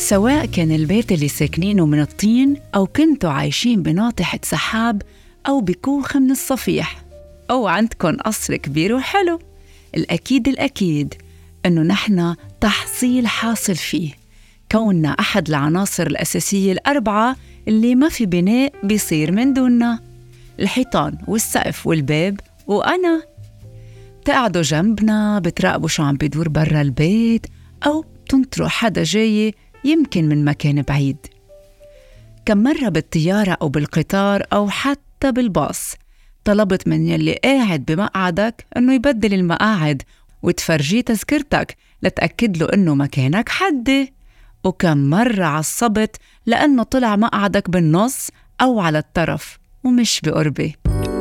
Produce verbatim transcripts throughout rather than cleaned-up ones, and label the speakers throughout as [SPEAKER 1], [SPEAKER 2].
[SPEAKER 1] سواء كان البيت اللي ساكنينه من الطين أو كنتوا عايشين بناطحة سحاب أو بكوخ من الصفيح أو عندكن قصر كبير وحلو، الأكيد الأكيد أنه نحن تحصيل حاصل فيه، كوننا أحد العناصر الأساسية الأربعة اللي ما في بناء بيصير من دوننا. الحيطان والسقف والباب وأنا. تقعدوا جنبنا بتراقبوا شو عم بيدور برا البيت أو تنطروا حدا جاي يمكن من مكان بعيد. كم مرة بالطيارة أو بالقطار أو حتى بالباص طلبت من يلي قاعد بمقعدك أنه يبدل المقاعد وتفرجيه تذكرتك لتأكد له أنه مكانك حدي، وكم مرة عصبت لأنه طلع مقعدك بالنص أو على الطرف ومش بقربي.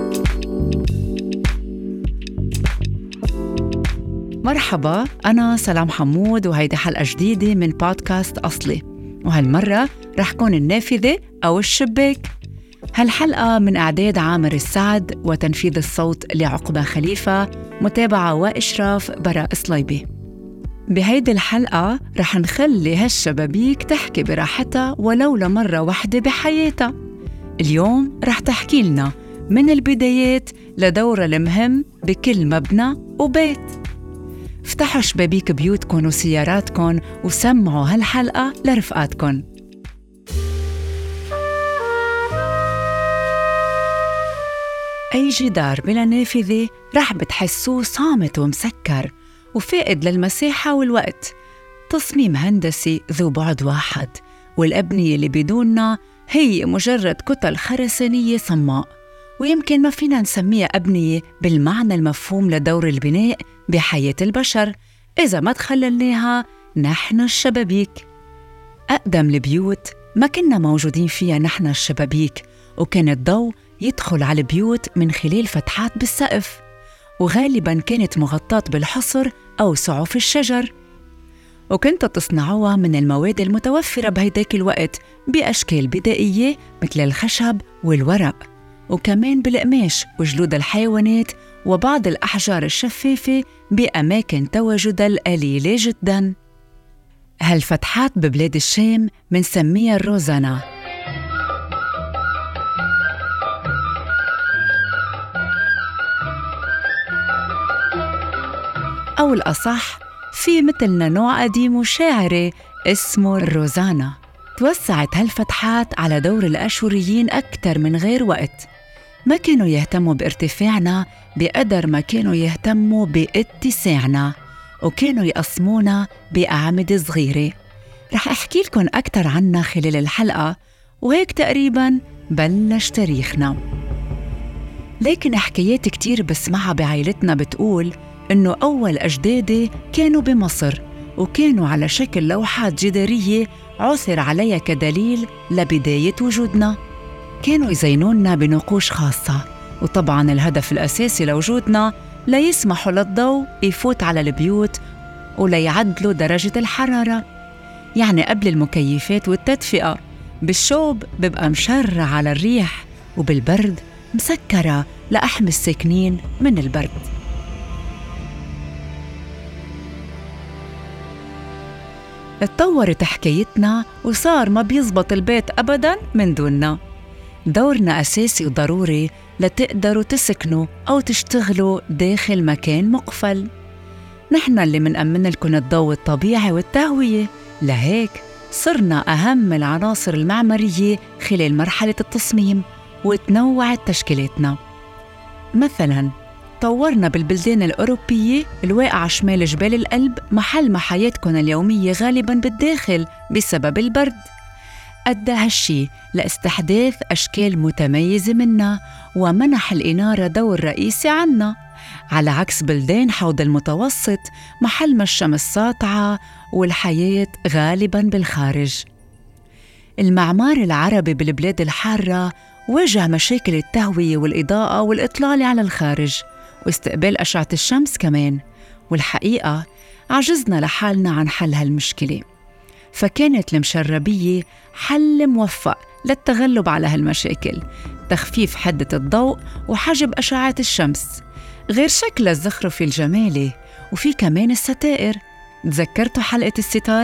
[SPEAKER 1] مرحبا، أنا سلام حمود وهيدي حلقة جديدة من بودكاست أصلي، وهالمرة رح كون النافذة أو الشباك. هالحلقة من إعداد عامر السعد وتنفيذ الصوت لعقبة خليفة، متابعة وإشراف براء صليبي. بهيدي الحلقة رح نخلي هالشبابيك تحكي براحتها ولو لمرة واحدة بحياتها. اليوم رح تحكي لنا من البدايات لدورها المهم بكل مبنى وبيت. افتحوا شبابيك بيوتكن وسياراتكن وسمعوا هالحلقة لرفقاتكن. أي جدار بلا نافذة رح بتحسوه صامت ومسكر وفائد للمساحة والوقت. تصميم هندسي ذو بعد واحد، والأبنية اللي بدوننا هي مجرد كتل خرسانية صماء، ويمكن ما فينا نسميها أبنية بالمعنى المفهوم لدور البناء بحياة البشر إذا ما تخللناها نحن الشبابيك. أقدم البيوت ما كنا موجودين فيها نحن الشبابيك، وكان الضوء يدخل على البيوت من خلال فتحات بالسقف، وغالباً كانت مغطاة بالحصر أو سعوف الشجر، وكنتوا تصنعوها من المواد المتوفرة بهيداك الوقت بأشكال بدائية مثل الخشب والورق، وكمان بالقماش وجلود الحيوانات وبعض الأحجار الشفافة بأماكن تواجدها القليلة جداً. هالفتحات ببلاد الشام منسميها الروزانا. أو الأصح في مثلنا نوع قديم وشاعري اسمه الروزانا. توسعت هالفتحات على دور الأشوريين أكثر من غير وقت. ما كانوا يهتموا بارتفاعنا بقدر ما كانوا يهتموا باتساعنا، وكانوا يقسمونا بأعمدة صغيرة. رح أحكي لكم أكثر عنها خلال الحلقة، وهيك تقريباً بلش تاريخنا. لكن حكايات كتير بسمعها بعائلتنا بتقول إنه أول أجدادي كانوا بمصر، وكانوا على شكل لوحات جدارية عثر عليها كدليل لبداية وجودنا. كانوا يزينوننا بنقوش خاصة، وطبعاً الهدف الأساسي لوجودنا لا يسمحوا للضوء يفوت على البيوت ولا يعدلوا درجة الحرارة. يعني قبل المكيفات والتدفئة بالشوب بيبقى مشرع على الريح، وبالبرد مسكرة لأحمي الساكنين من البرد. اتطورت حكايتنا وصار ما بيزبط البيت أبداً من دوننا. دورنا أساسي وضروري لتقدروا تسكنوا أو تشتغلوا داخل مكان مقفل. نحن اللي منأمن لكم الضوء الطبيعي والتهوية، لهيك صرنا أهم العناصر المعمارية خلال مرحلة التصميم، وتنوعت تشكيلاتنا. مثلاً طورنا بالبلدان الأوروبية الواقعة شمال جبال الألب محل ما حياتكم اليومية غالباً بالداخل بسبب البرد. أدى هالشي لاستحداث أشكال متميزة منا، ومنح الإنارة دور رئيسي عنا، على عكس بلدان حوض المتوسط محل ما الشمس ساطعة والحياة غالباً بالخارج. المعمار العربي بالبلاد الحارة واجه مشاكل التهوية والإضاءة والإطلال على الخارج واستقبال أشعة الشمس كمان، والحقيقة عجزنا لحالنا عن حل هالمشكلة. فكانت المشربية حل موفق للتغلب على هالمشاكل، تخفيف حدة الضوء وحجب أشعة الشمس، غير شكل الزخرفي الجمالي. وفي كمان الستائر. تذكرتوا حلقة الستارة؟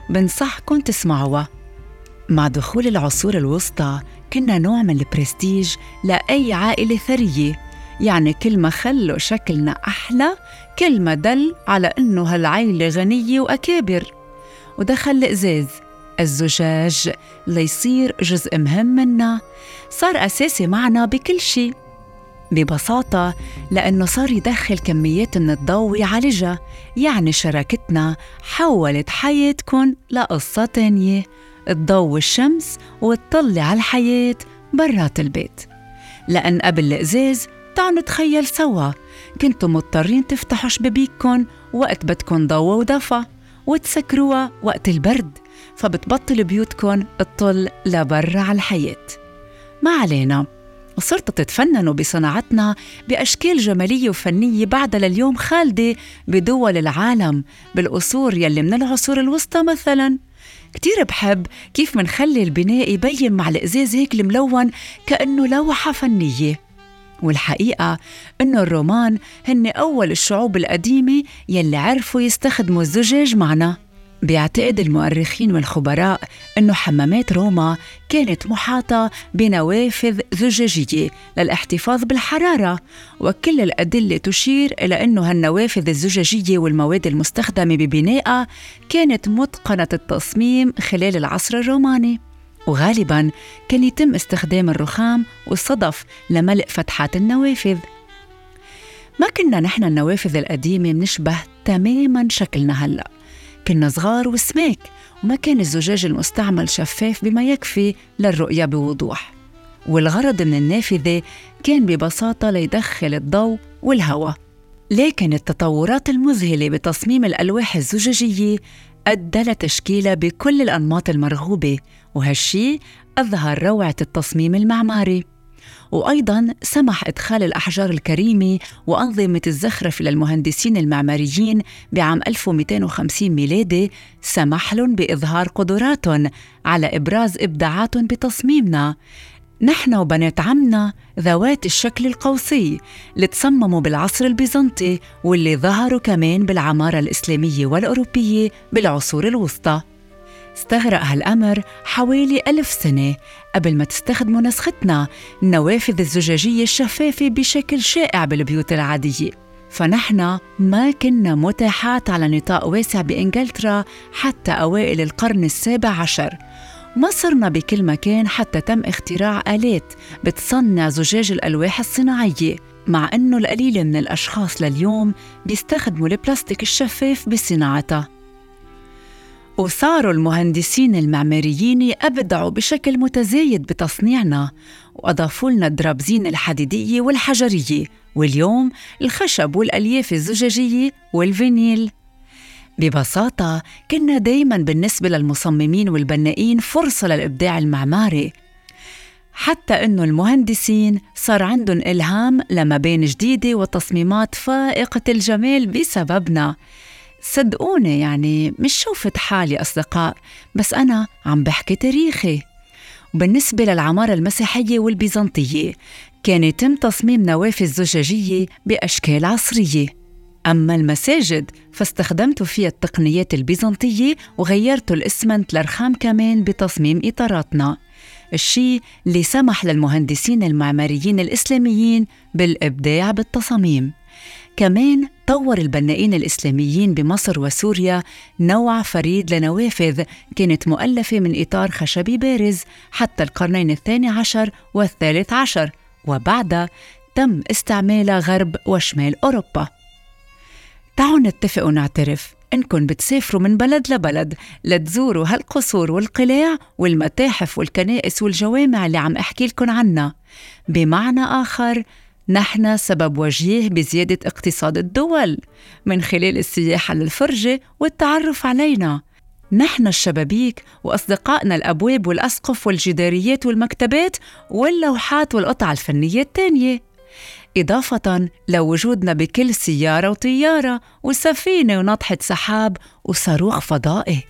[SPEAKER 1] بنصحكن تسمعوها. مع دخول العصور الوسطى كنا نوع من البرستيج لأي عائلة ثرية، يعني كل ما خلوا شكلنا أحلى كل ما دل على إنه هالعائلة غنية وأكابر. ودخل الإزاز الزجاج ليصير جزء مهم منا، صار أساسي معنا بكل شيء. ببساطة لأنه صار يدخل كميات من الضوء ويعالجها، يعني شراكتنا حولت حياتكن لقصة تانية، الضوء والشمس وتطلع على الحياة برات البيت. لأن قبل الإزاز تعالوا نتخيل سوا، كنتوا مضطرين تفتحوا شبابيككن وقت بدكن ضوء ودفى، وتسكروها وقت البرد، فبتبطل بيوتكن تطل لبرا على الحياة. ما علينا، وصرتوا تتفننوا بصناعتنا بأشكال جمالية وفنية بعدها لليوم خالدة بدول العالم، بالقصور يلي من العصور الوسطى مثلاً. كتير بحب كيف منخلي البناء يبين مع الإزاز هيك الملون كأنه لوحة فنية. والحقيقة إنه الرومان هن أول الشعوب القديمة يلي عرفوا يستخدموا الزجاج معنا. بيعتقد المؤرخين والخبراء إنه حمامات روما كانت محاطة بنوافذ زجاجية للاحتفاظ بالحرارة، وكل الأدلة تشير إلى إنه هالنوافذ الزجاجية والمواد المستخدمة ببنائها كانت متقنة التصميم خلال العصر الروماني، وغالباً كان يتم استخدام الرخام والصدف لملء فتحات النوافذ. ما كنا نحن النوافذ القديمة منشبه تماماً شكلنا هلأ، كنا صغار وسماك، وما كان الزجاج المستعمل شفاف بما يكفي للرؤية بوضوح، والغرض من النافذة كان ببساطة ليدخل الضوء والهواء. لكن التطورات المذهلة بتصميم الألواح الزجاجية أدى لتشكيلها بكل الأنماط المرغوبة، وهالشي أظهر روعة التصميم المعماري. وأيضاً سمح إدخال الأحجار الكريمة وأنظمة الزخرف للمهندسين المعماريين بعام ألف ومئتين وخمسين ميلادي، سمح لهم بإظهار قدراتهم على إبراز إبداعاتهم بتصميمنا. نحن وبنات عمنا ذوات الشكل القوسي اللي تصمموا بالعصر البيزنطي، واللي ظهروا كمان بالعمارة الإسلامية والأوروبية بالعصور الوسطى. استغرق هالأمر حوالي ألف سنة قبل ما تستخدموا نسختنا النوافذ الزجاجية الشفافة بشكل شائع بالبيوت العادية. فنحن ما كنا متاحات على نطاق واسع بإنجلترا حتى أوائل القرن السابع عشر، ما صرنا بكل مكان حتى تم اختراع آلات بتصنع زجاج الألواح الصناعية، مع أنه القليل من الأشخاص لليوم بيستخدموا البلاستيك الشفاف بصناعتها. وصاروا المهندسين المعماريين أبدعوا بشكل متزايد بتصنيعنا، وأضافوا لنا الدرابزين الحديدية والحجرية، واليوم الخشب والألياف الزجاجية والفينيل. ببساطة كنا دايماً بالنسبة للمصممين والبنائين فرصة للإبداع المعماري، حتى إنه المهندسين صار عندهم إلهام لمباني جديدة وتصميمات فائقة الجمال بسببنا. صدقوني يعني مش شوفت حالي أصدقاء، بس أنا عم بحكي تاريخي. وبالنسبة للعمارة المسيحية والبيزنطية كان يتم تصميم نوافذ زجاجية بأشكال عصرية، أما المساجد فاستخدمت فيها التقنيات البيزنطية وغيرت الإسمنت لرخام كمان بتصميم إطاراتنا، الشيء اللي سمح للمهندسين المعماريين الإسلاميين بالإبداع بالتصاميم. كمان طور البنائين الإسلاميين بمصر وسوريا نوع فريد لنوافذ كانت مؤلفة من إطار خشبي بارز حتى القرنين الثاني عشر والثالث عشر، وبعدها تم استعمالها غرب وشمال أوروبا. تعالوا نتفق ونعترف إنكم بتسافروا من بلد لبلد لتزوروا هالقصور والقلاع والمتاحف والكنائس والجوامع اللي عم أحكي لكم عنها. بمعنى آخر، نحن سبب وجيه بزيادة اقتصاد الدول من خلال السياحة للفرجة والتعرف علينا. نحن الشبابيك وأصدقائنا الأبواب والأسقف والجداريات والمكتبات واللوحات والقطع الفنية التانية، إضافة لوجودنا بكل سيارة وطيارة وسفينة وناطحة سحاب وصاروخ فضائي.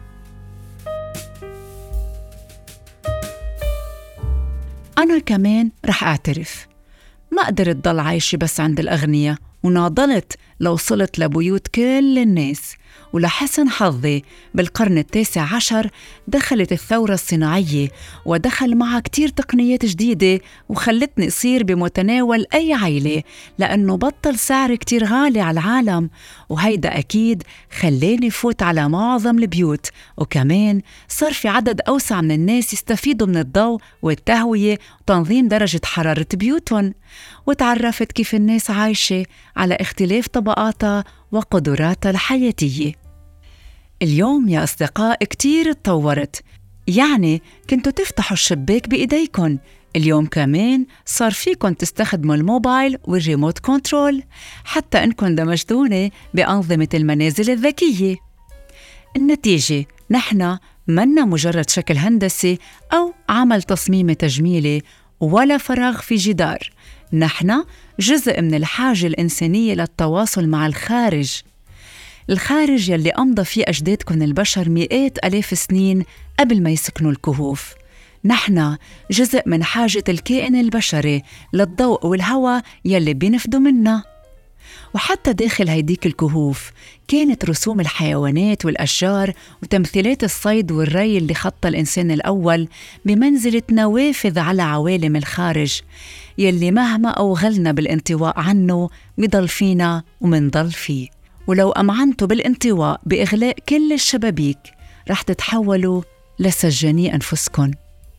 [SPEAKER 1] أنا كمان رح أعترف، ما قدرت ضل عايشة بس عند الأغنياء، وناضلت لوصلت لبيوت كل الناس. ولحسن حظي بالقرن التاسع عشر دخلت الثورة الصناعية، ودخل معها كتير تقنيات جديدة وخلتني أصير بمتناول أي عائلة، لأنه بطل سعر كتير غالي على العالم، وهيدا أكيد خلاني فوت على معظم البيوت. وكمان صار في عدد أوسع من الناس يستفيدوا من الضوء والتهوية وتنظيم درجة حرارة بيوتهم. وتعرفت كيف الناس عايشة على اختلاف طبقاتها وقدراتها الحياتية. اليوم يا أصدقاء كتير اتطورت، يعني كنتوا تفتحوا الشباك بإيديكن، اليوم كمان صار فيكن تستخدموا الموبايل والريموت كنترول، حتى إنكن دمجتوني بأنظمة المنازل الذكية. النتيجة نحن منا مجرد شكل هندسي أو عمل تصميمي تجميلي ولا فراغ في جدار، نحن جزء من الحاجة الإنسانية للتواصل مع الخارج. الخارج يلي أمضى فيه أجدادكم البشر مئات ألاف سنين قبل ما يسكنوا الكهوف. نحن جزء من حاجة الكائن البشري للضوء والهواء يلي بينفدوا منا. وحتى داخل هيديك الكهوف كانت رسوم الحيوانات والأشجار وتمثيلات الصيد والري اللي خط الإنسان الأول بمنزلة نوافذ على عوالم الخارج، يلي مهما أوغلنا بالانطواء عنه بضل فينا ومنضل فيه. ولو أمعنتوا بالانطواء بإغلاق كل الشبابيك رح تتحولوا لسجاني أنفسكن.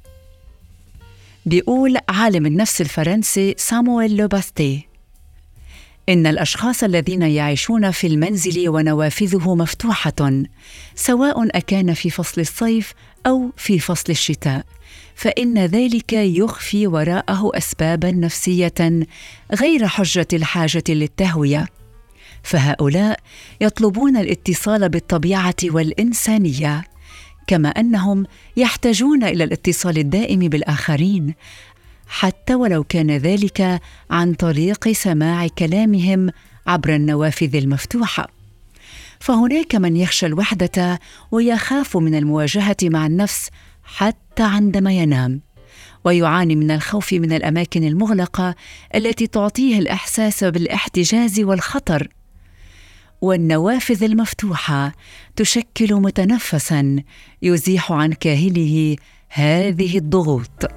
[SPEAKER 1] بيقول عالم النفس الفرنسي سامويل لوباستي إن الأشخاص الذين يعيشون في المنزل ونوافذه مفتوحة، سواء أكان في فصل الصيف أو في فصل الشتاء، فإن ذلك يخفي وراءه أسباباً نفسية غير حجة الحاجة للتهوية. فهؤلاء يطلبون الاتصال بالطبيعة والإنسانية، كما أنهم يحتاجون إلى الاتصال الدائم بالآخرين، حتى ولو كان ذلك عن طريق سماع كلامهم عبر النوافذ المفتوحة. فهناك من يخشى الوحدة ويخاف من المواجهة مع النفس حتى عندما ينام، ويعاني من الخوف من الأماكن المغلقة التي تعطيه الإحساس بالاحتجاز والخطر. والنوافذ المفتوحة تشكل متنفساً يزيح عن كاهله هذه الضغوط.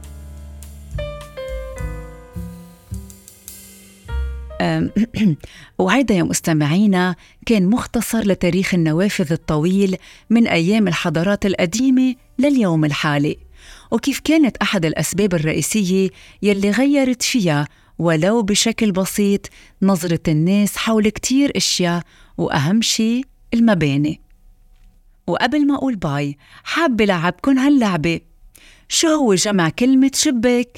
[SPEAKER 1] وهذا يا مستمعينا كان مختصر لتاريخ النوافذ الطويل من أيام الحضارات القديمة لليوم الحالي، وكيف كانت أحد الأسباب الرئيسية يلي غيرت فيها ولو بشكل بسيط نظرة الناس حول كتير أشياء، وأهم شيء المباني. وقبل ما أقول باي حابة لعبكن هاللعبة. شو هو جمع كلمة شباك؟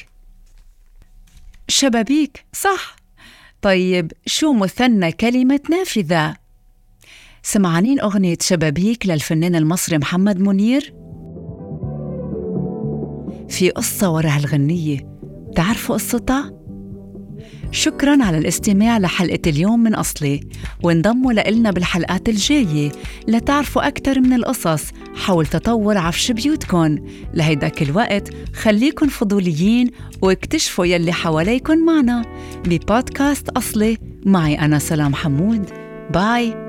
[SPEAKER 1] شبابيك، صح. طيب شو مثنى كلمة نافذة؟ سمعانين أغنية شبابيك للفنان المصري محمد منير؟ في قصة وراء هالغنية، تعرفوا قصتها؟ شكراً على الاستماع لحلقة اليوم من أصلي، وانضموا لإلنا بالحلقات الجاية لتعرفوا أكثر من القصص حول تطور عفش بيوتكن. لهيداك الوقت خليكن فضوليين واكتشفوا يلي حواليكن معنا ببودكاست أصلي معي أنا سلام حمود. باي.